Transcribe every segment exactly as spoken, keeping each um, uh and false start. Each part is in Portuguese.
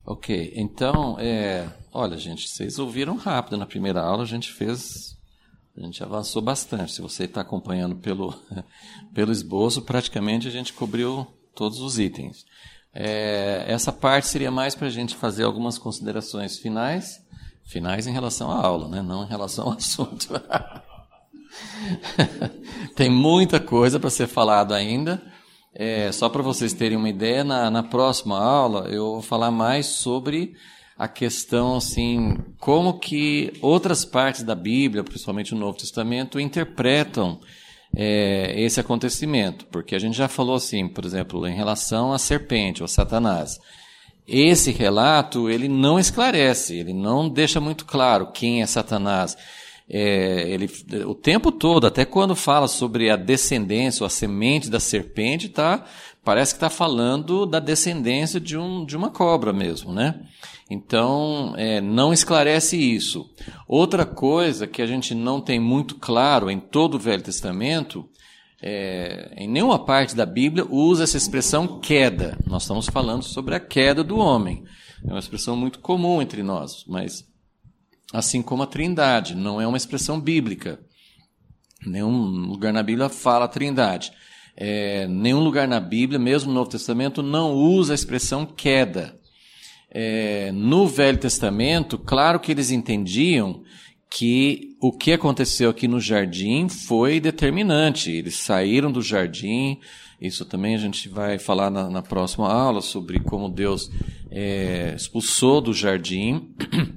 Ok, então, é, olha, gente, vocês ouviram rápido na primeira aula, a gente fez, a gente avançou bastante. Se você está acompanhando pelo, pelo esboço, praticamente a gente cobriu todos os itens. É, essa parte seria mais para a gente fazer algumas considerações finais, finais em relação à aula, né? Não em relação ao assunto. Tem muita coisa para ser falado ainda. É, só para vocês terem uma ideia, na, na próxima aula eu vou falar mais sobre a questão, assim, como que outras partes da Bíblia, principalmente o Novo Testamento, interpretam é, esse acontecimento. Porque a gente já falou assim, por exemplo, em relação à serpente, ou Satanás. Esse relato, ele não esclarece, ele não deixa muito claro quem é Satanás. É, ele, o tempo todo, até quando fala sobre a descendência ou a semente da serpente, tá, parece que está falando da descendência de, um, de uma cobra mesmo, né? Então, é, não esclarece isso. Outra coisa que a gente não tem muito claro em todo o Velho Testamento, é, em nenhuma parte da Bíblia usa essa expressão queda. Nós estamos falando sobre a queda do homem. É uma expressão muito comum entre nós, mas assim como a trindade, não é uma expressão bíblica. Nenhum lugar na Bíblia fala trindade. É, nenhum lugar na Bíblia, mesmo no Novo Testamento, não usa a expressão queda. É, no Velho Testamento, claro que eles entendiam que o que aconteceu aqui no jardim foi determinante. Eles saíram do jardim, isso também a gente vai falar na, na próxima aula, sobre como Deus é, expulsou do jardim.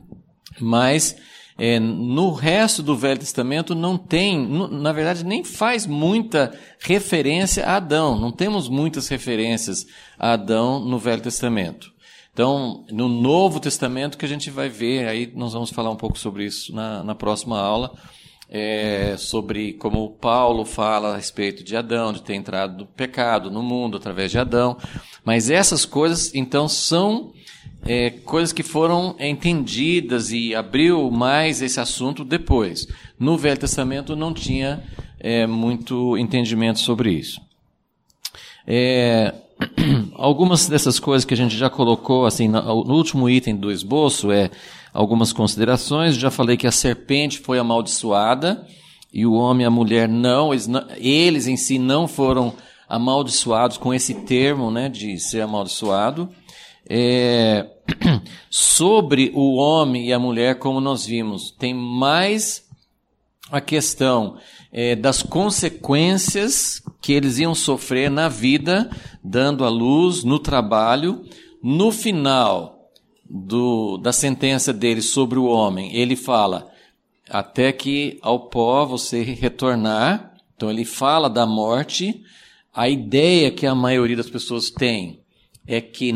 Mas é, no resto do Velho Testamento não tem, no, na verdade nem faz muita referência a Adão. Não temos muitas referências a Adão no Velho Testamento. Então, no Novo Testamento que a gente vai ver, aí nós vamos falar um pouco sobre isso na, na próxima aula, é, sobre como Paulo fala a respeito de Adão, de ter entrado do pecado no mundo através de Adão. Mas essas coisas, então, são É, coisas que foram entendidas e abriu mais esse assunto depois. No Velho Testamento não tinha é, muito entendimento sobre isso. É, algumas dessas coisas que a gente já colocou, assim, no, no último item do esboço, é algumas considerações. Já falei que a serpente foi amaldiçoada e o homem e a mulher não, eles, não, eles em si não foram amaldiçoados com esse termo, né, de ser amaldiçoado. É, sobre o homem e a mulher, como nós vimos, tem mais a questão é, das consequências que eles iam sofrer na vida, dando à luz, no trabalho. No final do, da sentença dele sobre o homem, ele fala, até que ao pó você retornar. Então ele fala da morte. A ideia que a maioria das pessoas tem é que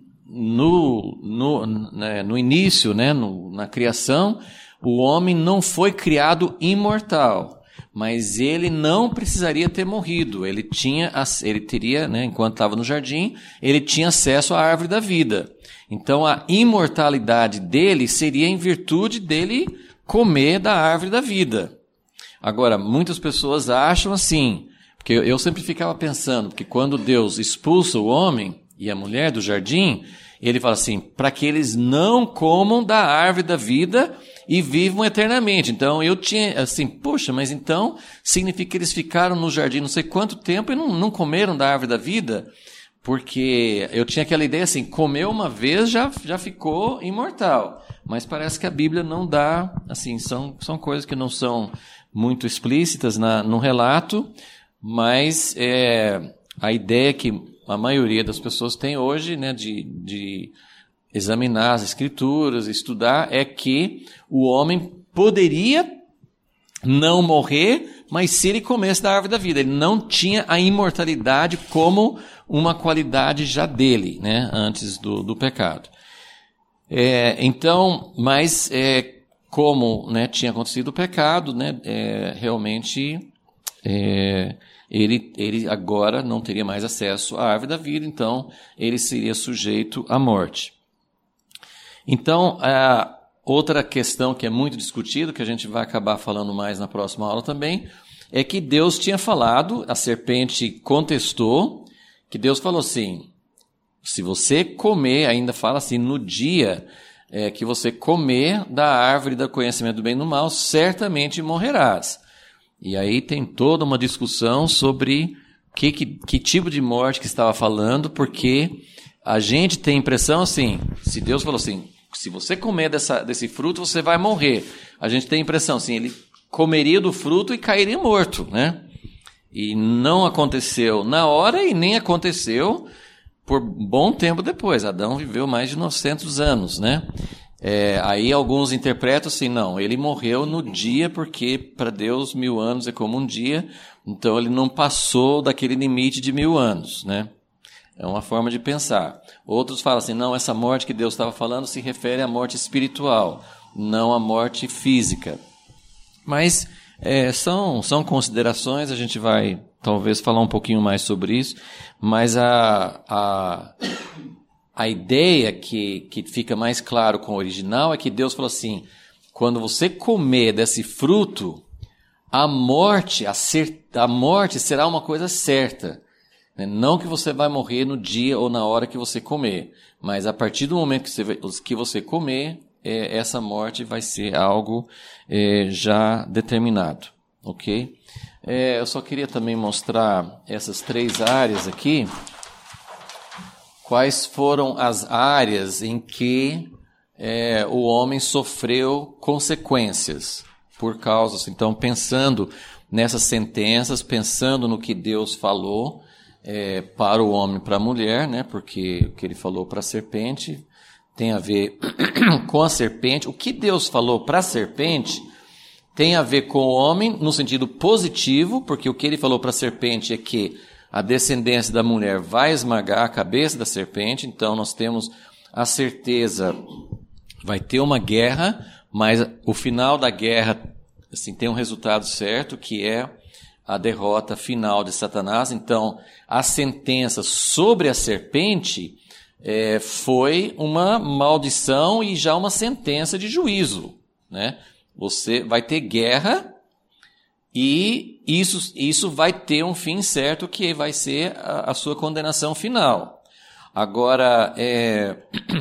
No, no, né, no início, né, no, na criação, o homem não foi criado imortal, mas ele não precisaria ter morrido. Ele tinha, ele teria, né, enquanto estava no jardim, ele tinha acesso à árvore da vida. Então a imortalidade dele seria em virtude dele comer da árvore da vida. Agora, muitas pessoas acham assim, porque eu sempre ficava pensando, que quando Deus expulsa o homem e a mulher do jardim, ele fala assim, para que eles não comam da árvore da vida e vivam eternamente. Então eu tinha assim, poxa, mas então significa que eles ficaram no jardim não sei quanto tempo e não, não comeram da árvore da vida? Porque eu tinha aquela ideia assim, comeu uma vez já, já ficou imortal. Mas parece que a Bíblia não dá, assim, são, são coisas que não são muito explícitas na, no relato, mas é, a ideia que a maioria das pessoas tem hoje, né, de, de examinar as escrituras, estudar, é que o homem poderia não morrer, mas se ele comesse da árvore da vida, ele não tinha a imortalidade como uma qualidade já dele, né, antes do, do pecado. É, então, mas é, como, né, tinha acontecido o pecado, né, é, realmente é, Ele, ele agora não teria mais acesso à árvore da vida, então ele seria sujeito à morte. Então, a outra questão que é muito discutida, que a gente vai acabar falando mais na próxima aula também, é que Deus tinha falado, a serpente contestou, que Deus falou assim, Se você comer, ainda fala assim, no dia é, que você comer da árvore do conhecimento do bem e do mal, certamente morrerás. E aí tem toda uma discussão sobre que, que, que tipo de morte que estava falando, porque a gente tem a impressão assim, se Deus falou assim, se você comer dessa, desse fruto, você vai morrer. A gente tem a impressão assim, ele comeria do fruto e cairia morto, né? E não aconteceu na hora e nem aconteceu por bom tempo depois. Adão viveu mais de novecentos anos, né? É, aí alguns interpretam assim, não, ele morreu no dia porque para Deus mil anos é como um dia, então ele não passou daquele limite de mil anos, né? É uma forma de pensar. Outros falam assim, não, essa morte que Deus estava falando se refere à morte espiritual, não à morte física. Mas é, são, são considerações, a gente vai talvez falar um pouquinho mais sobre isso, mas a, a, a ideia que, que fica mais claro com o original é que Deus falou assim, quando você comer desse fruto, a morte, a, cer- a morte será uma coisa certa. Não que você vai morrer no dia ou na hora que você comer, mas a partir do momento que você, que você comer, é, essa morte vai ser algo é, já determinado, ok? É, eu só queria também mostrar essas três áreas aqui, quais foram as áreas em que é, o homem sofreu consequências por causa, então pensando nessas sentenças, pensando no que Deus falou, É, para o homem e para a mulher, né? Porque o que ele falou para a serpente tem a ver com a serpente. O que Deus falou para a serpente tem a ver com o homem no sentido positivo, porque o que ele falou para a serpente é que a descendência da mulher vai esmagar a cabeça da serpente, então nós temos a certeza, vai ter uma guerra, mas o final da guerra assim, tem um resultado certo, que é a derrota final de Satanás. Então, a sentença sobre a serpente é, foi uma maldição e já uma sentença de juízo, né? Você vai ter guerra e isso, isso vai ter um fim certo, que vai ser a, a sua condenação final. Agora, é,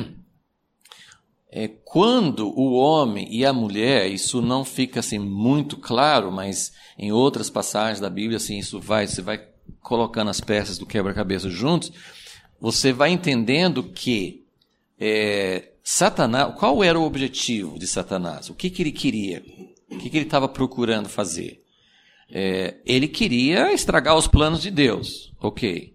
é, quando o homem e a mulher, isso não fica assim muito claro, mas em outras passagens da Bíblia, assim, isso vai, você vai colocando as peças do quebra-cabeça juntos, você vai entendendo que é, Satanás, qual era o objetivo de Satanás? O que, que ele queria? O que, que ele estava procurando fazer? É, ele queria estragar os planos de Deus, ok.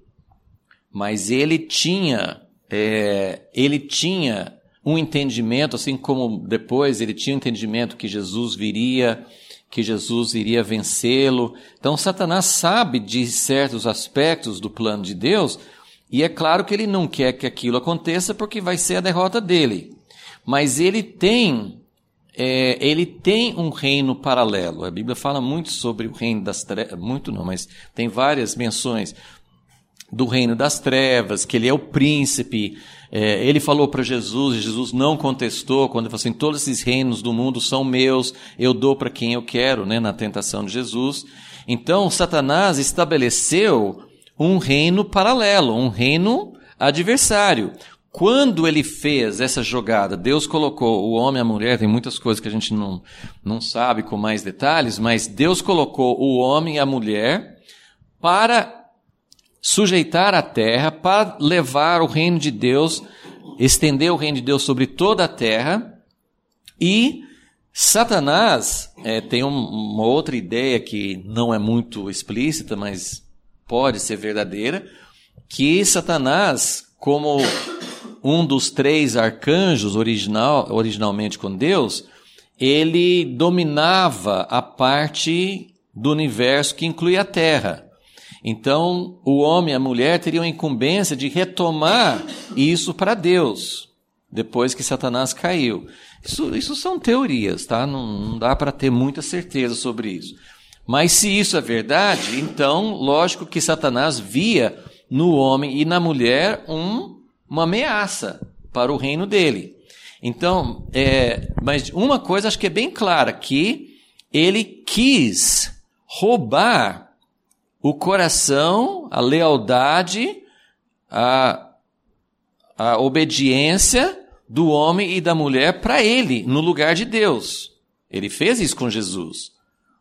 Mas ele tinha, é, ele tinha um entendimento, assim como depois ele tinha um entendimento que Jesus viria, que Jesus iria vencê-lo. Então, Satanás sabe de certos aspectos do plano de Deus, e é claro que ele não quer que aquilo aconteça, porque vai ser a derrota dele. Mas ele tem, é, ele tem um reino paralelo. A Bíblia fala muito sobre o reino das trevas, muito não, mas tem várias menções do reino das trevas, que ele é o príncipe. É, ele falou para Jesus, e Jesus não contestou, quando ele falou assim, todos esses reinos do mundo são meus, eu dou para quem eu quero, né, na tentação de Jesus. Então, Satanás estabeleceu um reino paralelo, um reino adversário. Quando ele fez essa jogada, Deus colocou o homem e a mulher, tem muitas coisas que a gente não, não sabe com mais detalhes, mas Deus colocou o homem e a mulher para sujeitar a terra, para levar o reino de Deus, estender o reino de Deus sobre toda a terra. E Satanás é, tem um, uma outra ideia que não é muito explícita, mas pode ser verdadeira, que Satanás, como um dos três arcanjos original, originalmente com Deus, ele dominava a parte do universo que inclui a terra. Então, o homem e a mulher teriam a incumbência de retomar isso para Deus, depois que Satanás caiu. Isso, isso são teorias, tá? Não, não dá para ter muita certeza sobre isso. Mas se isso é verdade, então, lógico que Satanás via no homem e na mulher um, uma ameaça para o reino dele. Então, é, mas uma coisa acho que é bem clara, que ele quis roubar o coração, a lealdade, a, a obediência do homem e da mulher para ele, no lugar de Deus. Ele fez isso com Jesus.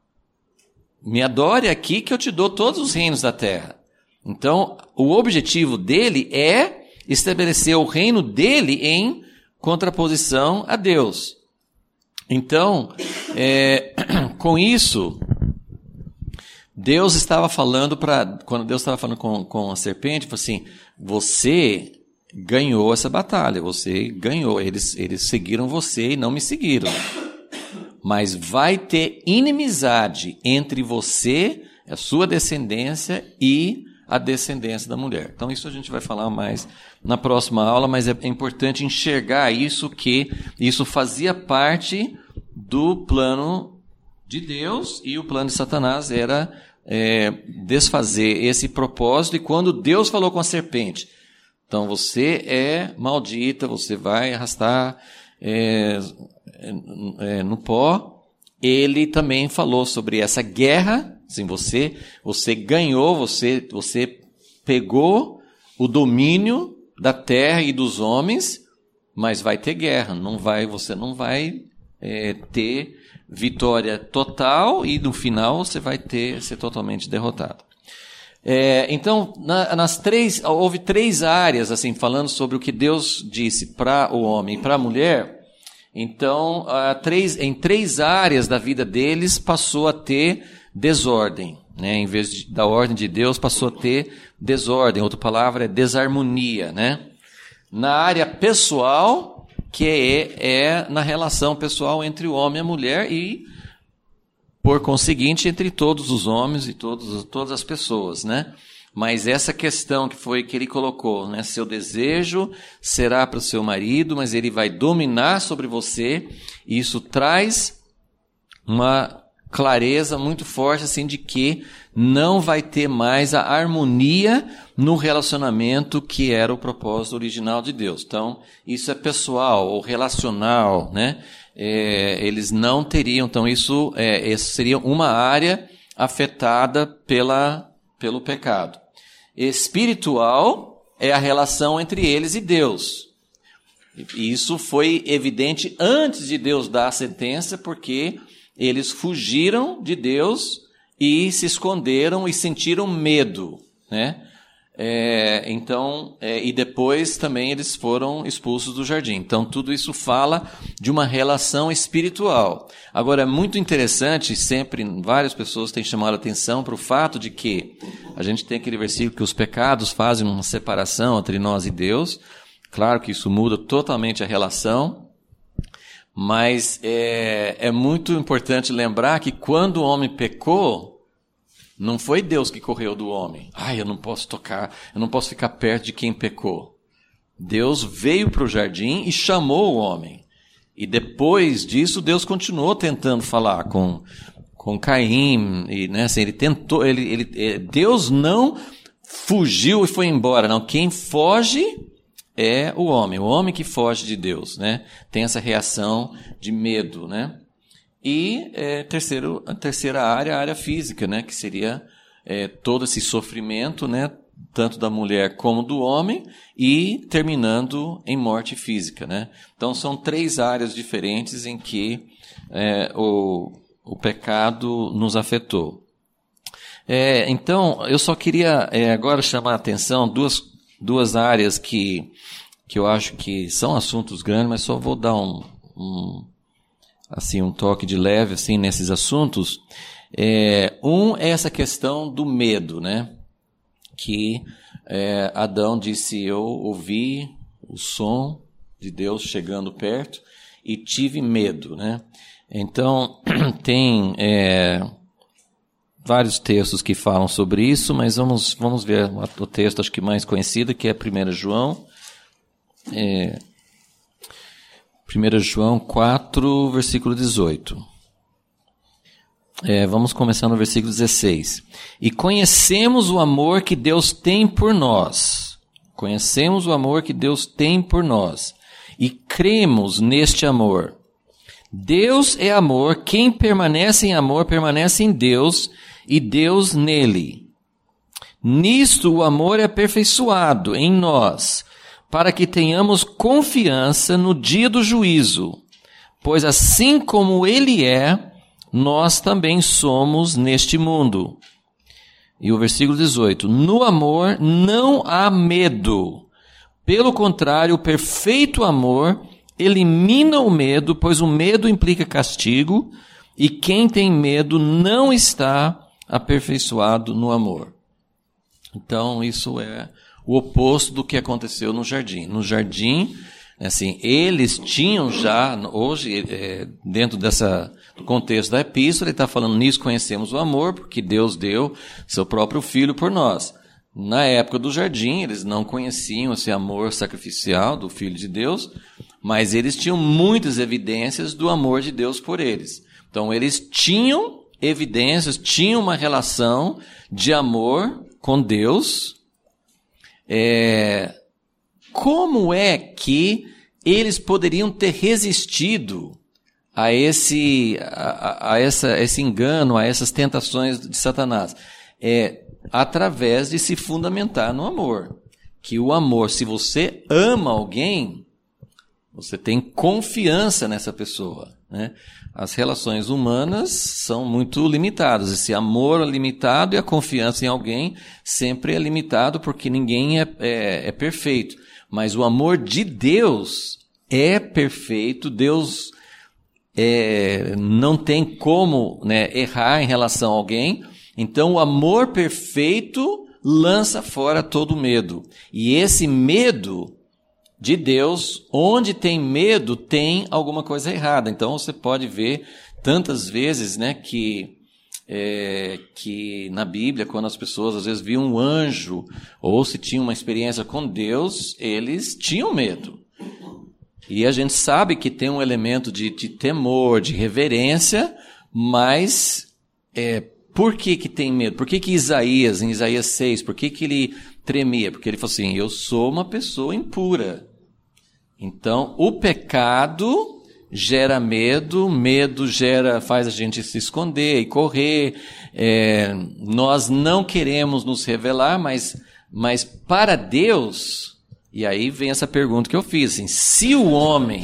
Me adore aqui que eu te dou todos os reinos da terra. Então, o objetivo dele é estabelecer o reino dele em contraposição a Deus. Então, é, com isso, Deus estava falando para, quando Deus estava falando com, com a serpente, falou assim, você ganhou essa batalha, você ganhou, eles, eles seguiram você e não me seguiram. Mas vai ter inimizade entre você, a sua descendência e a descendência da mulher. Então isso a gente vai falar mais na próxima aula, mas é importante enxergar isso, que isso fazia parte do plano de Deus e o plano de Satanás era é, desfazer esse propósito. E quando Deus falou com a serpente, então você é maldita, você vai arrastar é, é, no pó, ele também falou sobre essa guerra. Assim, você, você ganhou, você, você pegou o domínio da terra e dos homens, mas vai ter guerra, não vai, você não vai é, ter vitória total e no final você vai ter, ser totalmente derrotado. É, então, na, nas três, houve três áreas, assim, falando sobre o que Deus disse para o homem e para a mulher. Então, a, três, em três áreas da vida deles passou a ter desordem, né? Em vez de, da ordem de Deus, passou a ter desordem. Outra palavra é desarmonia, né? Na área pessoal, que é, é na relação pessoal entre o homem e a mulher e, por conseguinte, entre todos os homens e todos, todas as pessoas, né? Mas essa questão que foi que ele colocou, né? Seu desejo será para o seu marido, mas ele vai dominar sobre você. E isso traz uma clareza muito forte, assim, de que não vai ter mais a harmonia no relacionamento que era o propósito original de Deus. Então, isso é pessoal ou relacional, né? É, eles não teriam, então isso, é, isso seria uma área afetada pela, pelo pecado. Espiritual é a relação entre eles e Deus. E isso foi evidente antes de Deus dar a sentença, porque eles fugiram de Deus e se esconderam e sentiram medo, né? É, então, é, e depois também eles foram expulsos do jardim. Então, tudo isso fala de uma relação espiritual. Agora, é muito interessante, sempre várias pessoas têm chamado a atenção para o fato de que a gente tem aquele versículo que os pecados fazem uma separação entre nós e Deus. Claro que isso muda totalmente a relação, mas é, é muito importante lembrar que quando o homem pecou, não foi Deus que correu do homem. Ai, eu não posso tocar, eu não posso ficar perto de quem pecou. Deus veio para o jardim e chamou o homem. E depois disso, Deus continuou tentando falar com, com Caim. E, né, assim, ele tentou, ele, ele, Deus não fugiu e foi embora. Não, quem foge é o homem. O homem que foge de Deus, né? Tem essa reação de medo, né? E é, terceiro, a terceira área, a área física, né, que seria é, todo esse sofrimento, né, tanto da mulher como do homem, e terminando em morte física, né? Então são três áreas diferentes em que é, o, o pecado nos afetou. É, então eu só queria é, agora chamar a atenção duas, duas áreas que, que eu acho que são assuntos grandes, mas só vou dar um, um assim, um toque de leve, assim, nesses assuntos. É, um é essa questão do medo, né? Que é, Adão disse, eu ouvi o som de Deus chegando perto e tive medo, né? Então, tem é, vários textos que falam sobre isso, mas vamos, vamos ver o texto, acho que mais conhecido, que é primeiro João, é, primeiro João quatro, versículo dezoito. É, vamos começar no versículo dezesseis. E conhecemos o amor que Deus tem por nós. Conhecemos o amor que Deus tem por nós. E cremos neste amor. Deus é amor. Quem permanece em amor, permanece em Deus e Deus nele. Nisto o amor é aperfeiçoado em nós, para que tenhamos confiança no dia do juízo, pois assim como ele é, nós também somos neste mundo. E o versículo dezoito, no amor não há medo. Pelo contrário, o perfeito amor elimina o medo, pois o medo implica castigo, e quem tem medo não está aperfeiçoado no amor. Então, isso é o oposto do que aconteceu no jardim. No jardim, assim, eles tinham já, hoje, é, dentro dessa, do contexto da epístola, ele está falando, nisso conhecemos o amor, porque Deus deu seu próprio Filho por nós. Na época do jardim, eles não conheciam esse amor sacrificial do Filho de Deus, mas eles tinham muitas evidências do amor de Deus por eles. Então, eles tinham evidências, tinham uma relação de amor com Deus. É, como é que eles poderiam ter resistido a esse, a, a essa, esse engano, a essas tentações de Satanás? É através de se fundamentar no amor. Que o amor, se você ama alguém, você tem confiança nessa pessoa, né? As relações humanas são muito limitadas. Esse amor é limitado e a confiança em alguém sempre é limitado, porque ninguém é, é, é perfeito. Mas o amor de Deus é perfeito. Deus é, não tem como, né, errar em relação a alguém. Então, o amor perfeito lança fora todo medo. E esse medo de Deus, onde tem medo, tem alguma coisa errada. Então, você pode ver tantas vezes, né, que, é, que na Bíblia, quando as pessoas às vezes viam um anjo, ou se tinham uma experiência com Deus, eles tinham medo. E a gente sabe que tem um elemento de, de temor, de reverência, mas é, por que que tem medo? Por que que Isaías, em Isaías seis, por que que ele tremia? Porque ele falou assim, eu sou uma pessoa impura. Então, o pecado gera medo, medo gera, faz a gente se esconder e correr. É, nós não queremos nos revelar, mas, mas para Deus, e aí vem essa pergunta que eu fiz, assim, se o homem,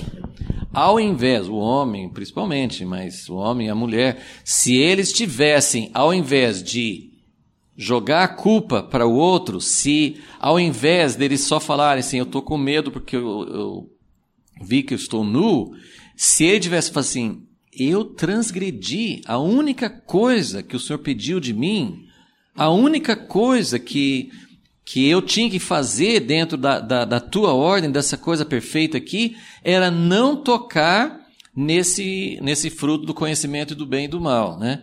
ao invés, o homem principalmente, mas o homem e a mulher, se eles tivessem, ao invés de jogar a culpa para o outro, se ao invés deles só falarem assim, eu estou com medo porque eu, eu vi que eu estou nu, se ele tivesse falado assim, eu transgredi a única coisa que o Senhor pediu de mim, a única coisa que, que eu tinha que fazer dentro da, da, da tua ordem, dessa coisa perfeita aqui, era não tocar nesse, nesse fruto do conhecimento do bem e do mal, né?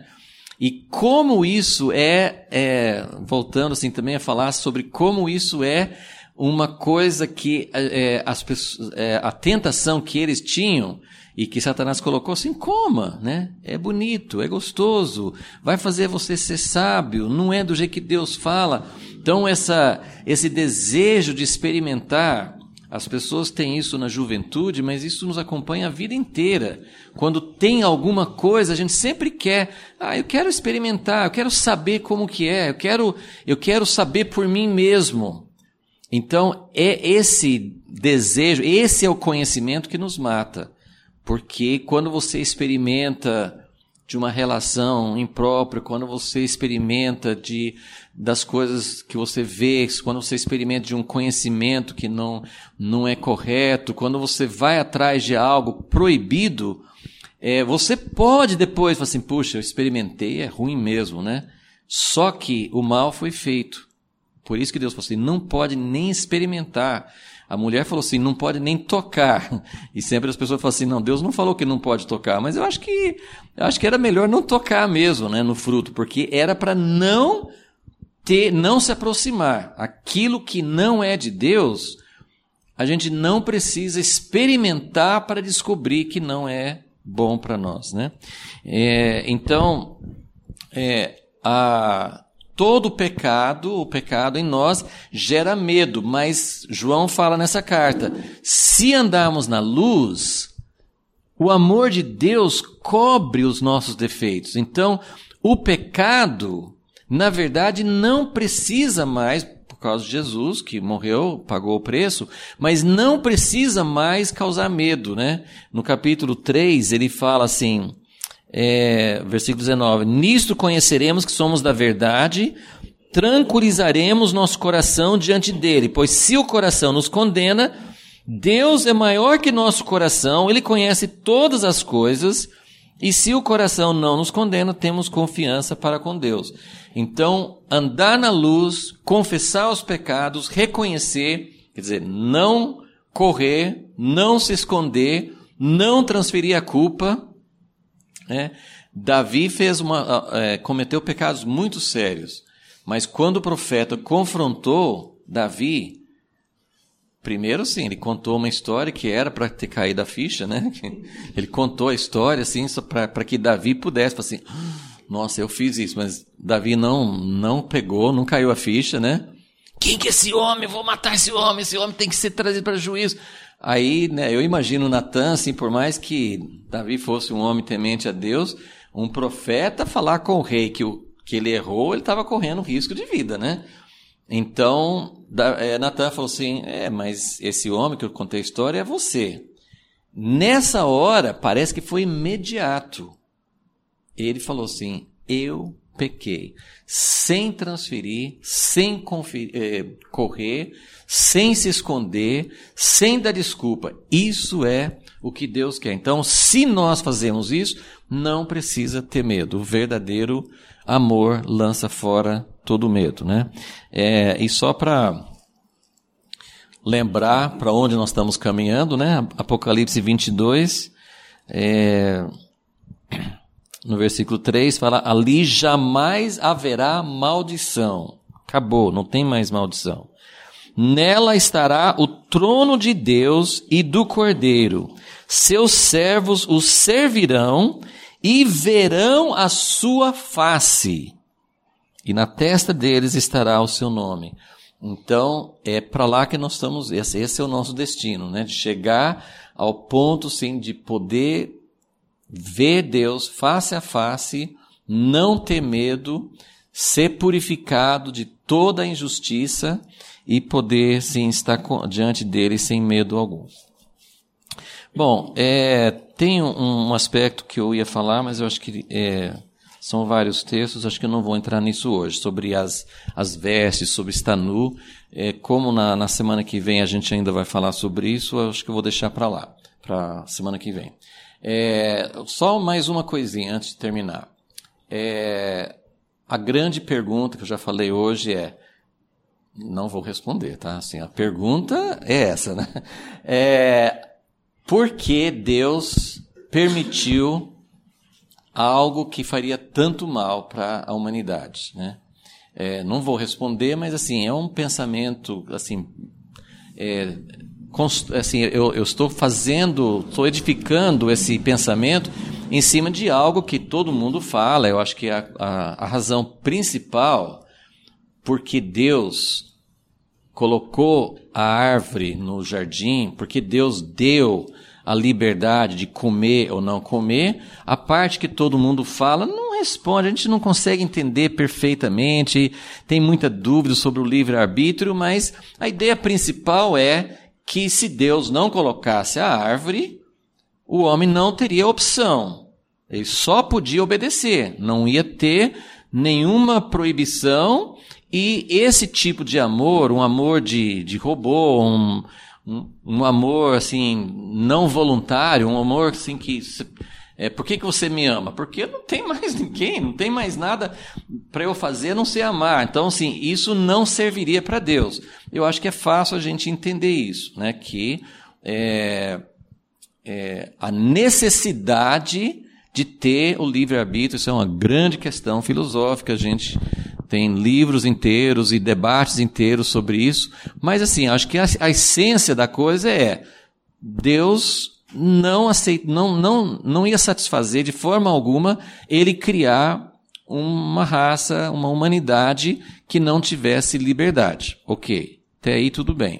E como isso é, é, voltando assim também a falar sobre como isso é uma coisa que é, as pessoas, é, a tentação que eles tinham e que Satanás colocou assim, coma, né? É bonito, é gostoso, vai fazer você ser sábio, não é do jeito que Deus fala. Então essa, esse desejo de experimentar, as pessoas têm isso na juventude, mas isso nos acompanha a vida inteira. Quando tem alguma coisa, a gente sempre quer, ah, eu quero experimentar, eu quero saber como que é, eu quero, eu quero saber por mim mesmo. Então, é esse desejo, esse é o conhecimento que nos mata. Porque quando você experimenta de uma relação imprópria, quando você experimenta de, das coisas que você vê, quando você experimenta de um conhecimento que não, não é correto, quando você vai atrás de algo proibido, é, você pode depois falar assim, puxa, eu experimentei, é ruim mesmo, né? Só que o mal foi feito. Por isso que Deus falou assim, não pode nem experimentar. A mulher falou assim, não pode nem tocar. E sempre as pessoas falam assim, não, Deus não falou que não pode tocar. Mas eu acho que, eu acho que era melhor não tocar mesmo, né, no fruto, porque era para não ter, não se aproximar. Aquilo que não é de Deus, a gente não precisa experimentar para descobrir que não é bom para nós, né? É, então, é, a... Todo pecado, o pecado em nós, gera medo, mas João fala nessa carta, se andarmos na luz, o amor de Deus cobre os nossos defeitos. Então, o pecado, na verdade, não precisa mais, por causa de Jesus, que morreu, pagou o preço, mas não precisa mais causar medo, né? No capítulo três, ele fala assim, é, versículo dezenove, nisto conheceremos que somos da verdade, tranquilizaremos nosso coração diante dele, pois se o coração nos condena, Deus é maior que nosso coração, ele conhece todas as coisas, e se o coração não nos condena, temos confiança para com Deus. Então, andar na luz, confessar os pecados, reconhecer, quer dizer, não correr, não se esconder, não transferir a culpa. Né? Davi fez uma, é, cometeu pecados muito sérios, mas quando o profeta confrontou Davi, primeiro, sim, ele contou uma história que era para ter caído a ficha, né? Ele contou a história, assim, para que Davi pudesse, assim, nossa, eu fiz isso, mas Davi não, não pegou, não caiu a ficha, né? Quem que é esse homem? Eu vou matar esse homem, esse homem tem que ser trazido para juízo. Aí, né, eu imagino Natan, assim, por mais que Davi fosse um homem temente a Deus, um profeta falar com o rei que, o, que ele errou, ele estava correndo risco de vida, né? Então, é, Natan falou assim, é, mas esse homem que eu contei a história é você. Nessa hora, parece que foi imediato. Ele falou assim, eu pequei. Sem transferir, sem conferir, é, correr, sem se esconder, sem dar desculpa. Isso é o que Deus quer. Então, se nós fazemos isso, não precisa ter medo. O verdadeiro amor lança fora todo medo, né? É, e só para lembrar para onde nós estamos caminhando, né? Apocalipse vinte e dois, é, no versículo três, fala, ali jamais haverá maldição. Acabou, não tem mais maldição. Nela estará o trono de Deus e do Cordeiro. Seus servos o servirão e verão a sua face. E na testa deles estará o seu nome. Então, é para lá que nós estamos, esse, esse é o nosso destino, né? De chegar ao ponto, sim, de poder ver Deus face a face, não ter medo, ser purificado de toda a injustiça e poder, sim, estar diante dele sem medo algum. Bom, é, tem um, um aspecto que eu ia falar, mas eu acho que é, são vários textos, acho que eu não vou entrar nisso hoje, sobre as, as vestes, sobre estar nu. É, como na, na semana que vem a gente ainda vai falar sobre isso, eu acho que eu vou deixar para lá, para semana que vem. É, só mais uma coisinha antes de terminar. É, a grande pergunta que eu já falei hoje é, não vou responder, tá? Assim, a pergunta é essa, né? É, por que Deus permitiu algo que faria tanto mal para a humanidade, né? É, não vou responder, mas assim, é um pensamento, assim, é, const, assim eu, eu estou fazendo, estou edificando esse pensamento em cima de algo que todo mundo fala. Eu acho que a, a, a razão principal porque Deus colocou a árvore no jardim, porque Deus deu a liberdade de comer ou não comer, a parte que todo mundo fala não responde, a gente não consegue entender perfeitamente, tem muita dúvida sobre o livre-arbítrio, mas a ideia principal é que se Deus não colocasse a árvore, o homem não teria opção, ele só podia obedecer, não ia ter nenhuma proibição, e esse tipo de amor, um amor de, de robô, um Um, um amor, assim, não voluntário, um amor, assim, que... É, por que que você me ama? Porque não tem mais ninguém, não tem mais nada para eu fazer a não ser amar. Então, assim, isso não serviria para Deus. Eu acho que é fácil a gente entender isso, né? Que é, é, a necessidade de ter o livre-arbítrio, isso é uma grande questão filosófica, a gente... Tem livros inteiros e debates inteiros sobre isso. Mas, assim, acho que a, a essência da coisa é Deus não, aceita, não, não, não ia satisfazer de forma alguma ele criar uma raça, uma humanidade que não tivesse liberdade. Ok, até aí tudo bem.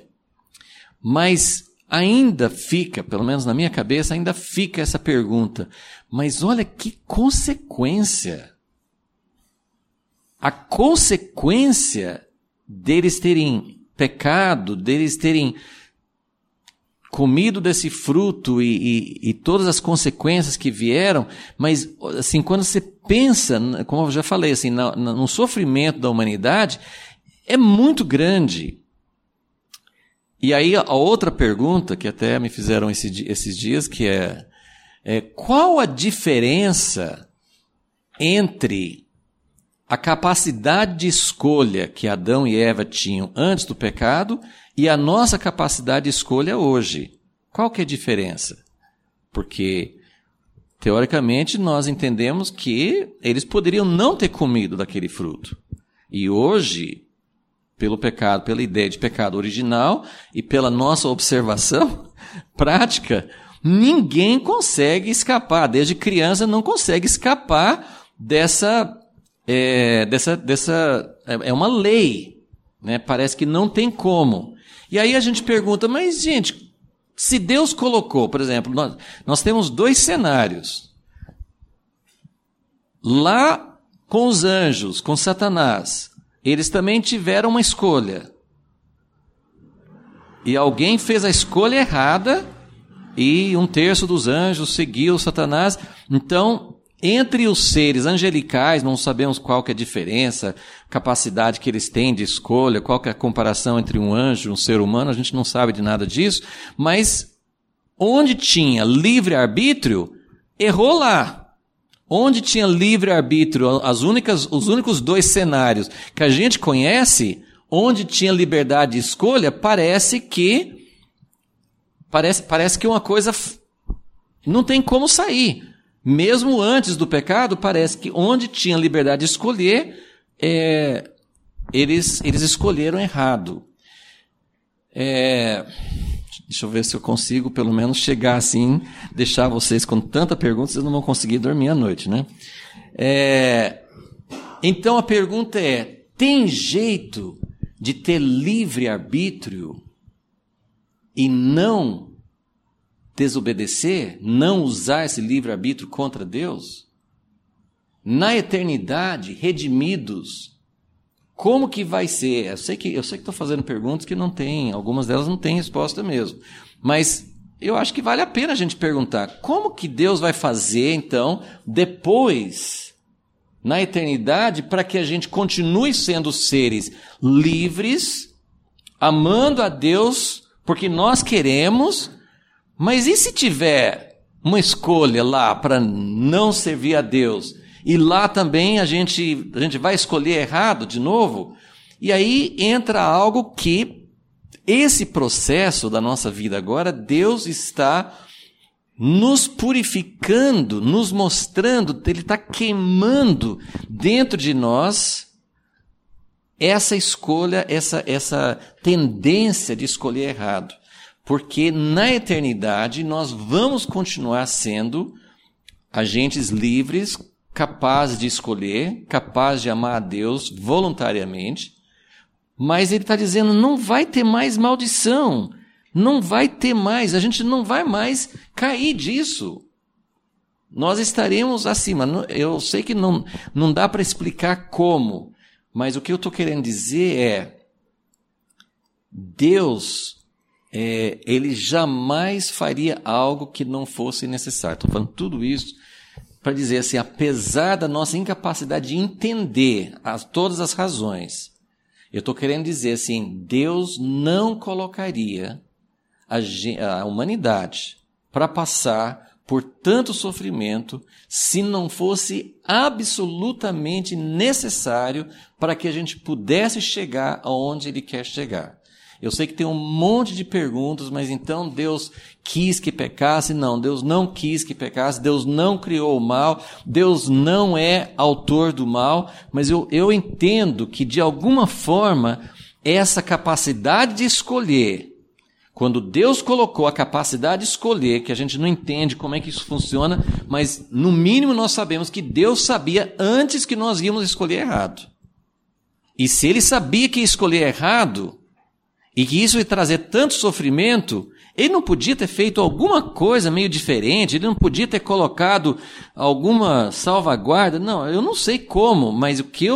Mas ainda fica, pelo menos na minha cabeça, ainda fica essa pergunta. Mas olha que consequência... A consequência deles terem pecado, deles terem comido desse fruto e, e, e todas as consequências que vieram, mas assim, quando você pensa, como eu já falei, assim, no, no sofrimento da humanidade, é muito grande. E aí a outra pergunta, que até me fizeram esse, esses dias, que é, é qual a diferença entre a capacidade de escolha que Adão e Eva tinham antes do pecado e a nossa capacidade de escolha hoje? Qual que é a diferença? Porque, teoricamente, nós entendemos que eles poderiam não ter comido daquele fruto. E hoje, pelo pecado, pela ideia de pecado original e pela nossa observação prática, ninguém consegue escapar. Desde criança não consegue escapar dessa... É, dessa, dessa, é uma lei, né? Parece que não tem como. E aí a gente pergunta, mas gente, se Deus colocou, por exemplo, nós, nós temos dois cenários. Lá com os anjos, com Satanás, eles também tiveram uma escolha. E alguém fez a escolha errada e um terço dos anjos seguiu Satanás. Então, entre os seres angelicais, não sabemos qual que é a diferença, capacidade que eles têm de escolha, qual que é a comparação entre um anjo e um ser humano, a gente não sabe de nada disso, mas onde tinha livre-arbítrio, errou lá. Onde tinha livre-arbítrio, as únicas, os únicos dois cenários que a gente conhece, onde tinha liberdade de escolha, parece que, parece, parece que uma coisa não tem como sair. Mesmo antes do pecado, parece que onde tinha liberdade de escolher, é, eles, eles escolheram errado. É, deixa eu ver se eu consigo, pelo menos, chegar assim, deixar vocês com tanta pergunta, vocês não vão conseguir dormir à noite, né? É, então a pergunta é, tem jeito de ter livre-arbítrio e não desobedecer, não usar esse livre-arbítrio contra Deus? Na eternidade, redimidos, como que vai ser? Eu sei que eu sei que estou fazendo perguntas que não tem, algumas delas não têm resposta mesmo, mas eu acho que vale a pena a gente perguntar, como que Deus vai fazer, então, depois, na eternidade, para que a gente continue sendo seres livres, amando a Deus, porque nós queremos. Mas e se tiver uma escolha lá para não servir a Deus, e lá também a gente, a gente vai escolher errado de novo? E aí entra algo que, esse processo da nossa vida agora, Deus está nos purificando, nos mostrando, Ele está queimando dentro de nós essa escolha, essa, essa tendência de escolher errado. Porque na eternidade nós vamos continuar sendo agentes livres, capazes de escolher, capazes de amar a Deus voluntariamente, mas ele está dizendo, não vai ter mais maldição, não vai ter mais, a gente não vai mais cair disso. Nós estaremos acima. Eu sei que não, não dá para explicar como, mas o que eu estou querendo dizer é, Deus... É, ele jamais faria algo que não fosse necessário. Estou falando tudo isso para dizer assim, apesar da nossa incapacidade de entender as, todas as razões, eu estou querendo dizer assim, Deus não colocaria a, a humanidade para passar por tanto sofrimento se não fosse absolutamente necessário para que a gente pudesse chegar aonde Ele quer chegar. Eu sei que tem um monte de perguntas, mas então Deus quis que pecasse? Não, Deus não quis que pecasse, Deus não criou o mal, Deus não é autor do mal, mas eu, eu entendo que de alguma forma essa capacidade de escolher, quando Deus colocou a capacidade de escolher, que a gente não entende como é que isso funciona, mas no mínimo nós sabemos que Deus sabia antes que nós íamos escolher errado. E se Ele sabia que ia escolher errado, e que isso ia trazer tanto sofrimento, ele não podia ter feito alguma coisa meio diferente, ele não podia ter colocado alguma salvaguarda. Não, eu não sei como, mas o que eu,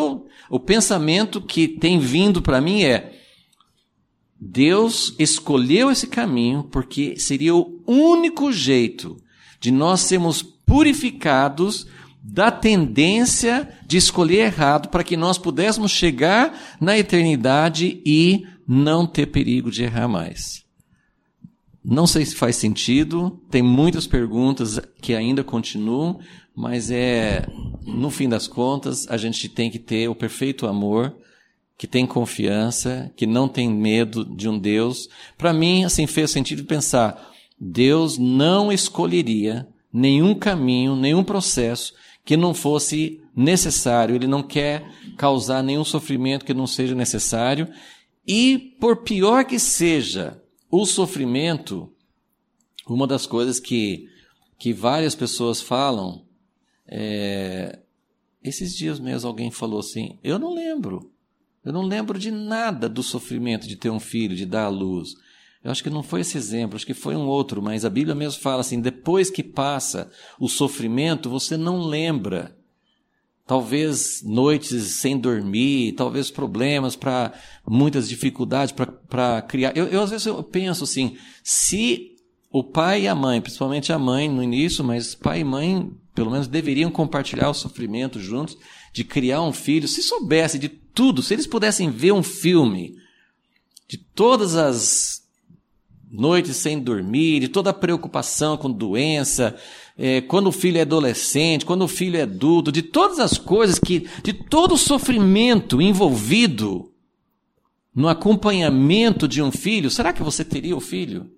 o pensamento que tem vindo para mim é: Deus escolheu esse caminho porque seria o único jeito de nós sermos purificados da tendência de escolher errado, para que nós pudéssemos chegar na eternidade e não ter perigo de errar mais. Não sei se faz sentido, tem muitas perguntas que ainda continuam, mas é, no fim das contas, a gente tem que ter o perfeito amor, que tem confiança, que não tem medo de um Deus. Para mim, assim, fez sentido pensar, Deus não escolheria nenhum caminho, nenhum processo que não fosse necessário. Ele não quer causar nenhum sofrimento que não seja necessário. E, por pior que seja o sofrimento, uma das coisas que, que várias pessoas falam, é, esses dias mesmo alguém falou assim, eu não lembro, eu não lembro de nada do sofrimento de ter um filho, de dar à luz. Eu acho que não foi esse exemplo, acho que foi um outro, mas a Bíblia mesmo fala assim, depois que passa o sofrimento, você não lembra. Talvez noites sem dormir, talvez problemas, para muitas dificuldades para criar. Eu, eu, às vezes, eu penso assim, se o pai e a mãe, principalmente a mãe no início, mas pai e mãe, pelo menos, deveriam compartilhar o sofrimento juntos, de criar um filho, se soubesse de tudo, se eles pudessem ver um filme de todas as noites sem dormir, de toda a preocupação com doença, é, quando o filho é adolescente, quando o filho é adulto, de todas as coisas que, de todo o sofrimento envolvido no acompanhamento de um filho, será que você teria o filho?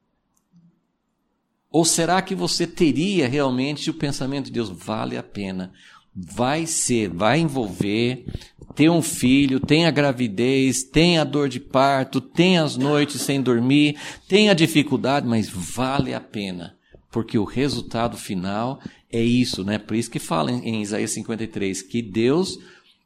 Ou será que você teria realmente o pensamento de Deus, vale a pena, vai ser, vai envolver, ter um filho, tem a gravidez, tem a dor de parto, tem as noites sem dormir, tem a dificuldade, mas vale a pena, porque o resultado final é isso, né? Por isso que fala em Isaías cinquenta e três, que Deus,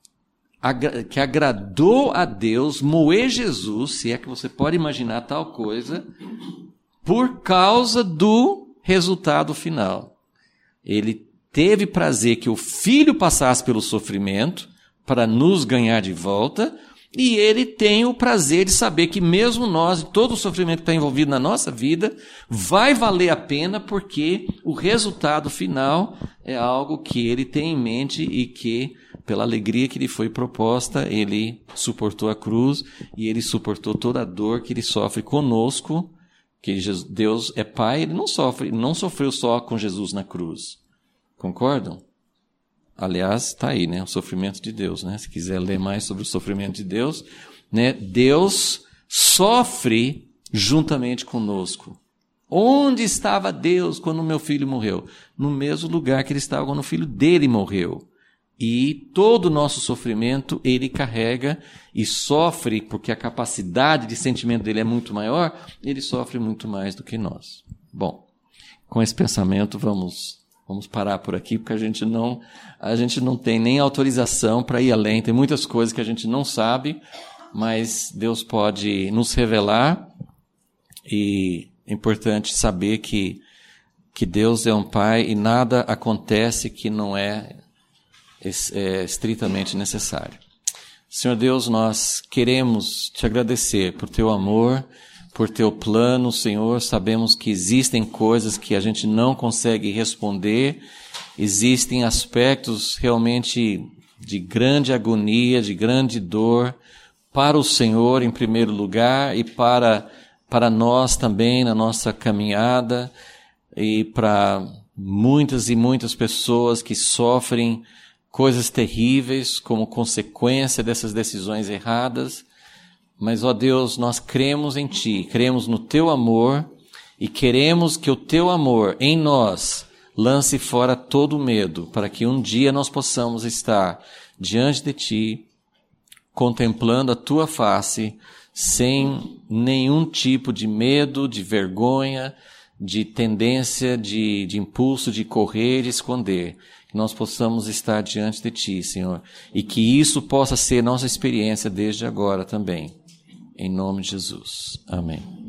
que agradou a Deus moer Jesus, se é que você pode imaginar tal coisa, por causa do resultado final. Ele teve prazer que o filho passasse pelo sofrimento para nos ganhar de volta, e ele tem o prazer de saber que mesmo nós, todo o sofrimento que está envolvido na nossa vida, vai valer a pena, porque o resultado final é algo que ele tem em mente e que, pela alegria que lhe foi proposta, ele suportou a cruz e ele suportou toda a dor que ele sofre conosco, que Deus é Pai, ele não sofre, não sofreu só com Jesus na cruz. Concordam? Aliás, está aí, né? O sofrimento de Deus, né? Se quiser ler mais sobre o sofrimento de Deus, né? Deus sofre juntamente conosco. Onde estava Deus quando meu filho morreu? No mesmo lugar que ele estava quando o filho dele morreu. E todo o nosso sofrimento ele carrega e sofre, porque a capacidade de sentimento dele é muito maior, ele sofre muito mais do que nós. Bom, com esse pensamento vamos... Vamos parar por aqui, porque a gente não, a gente não tem nem autorização para ir além. Tem muitas coisas que a gente não sabe, mas Deus pode nos revelar. E é importante saber que, que Deus é um Pai e nada acontece que não é, é estritamente necessário. Senhor Deus, nós queremos te agradecer por teu amor, por teu plano, Senhor. Sabemos que existem coisas que a gente não consegue responder, existem aspectos realmente de grande agonia, de grande dor, para o Senhor em primeiro lugar e para, para nós também na nossa caminhada, e para muitas e muitas pessoas que sofrem coisas terríveis como consequência dessas decisões erradas. Mas, ó Deus, nós cremos em Ti, cremos no Teu amor e queremos que o Teu amor em nós lance fora todo o medo, para que um dia nós possamos estar diante de Ti, contemplando a Tua face, sem nenhum tipo de medo, de vergonha, de tendência, de, de impulso de correr, de esconder. Que nós possamos estar diante de Ti, Senhor, e que isso possa ser nossa experiência desde agora também. Em nome de Jesus. Amém.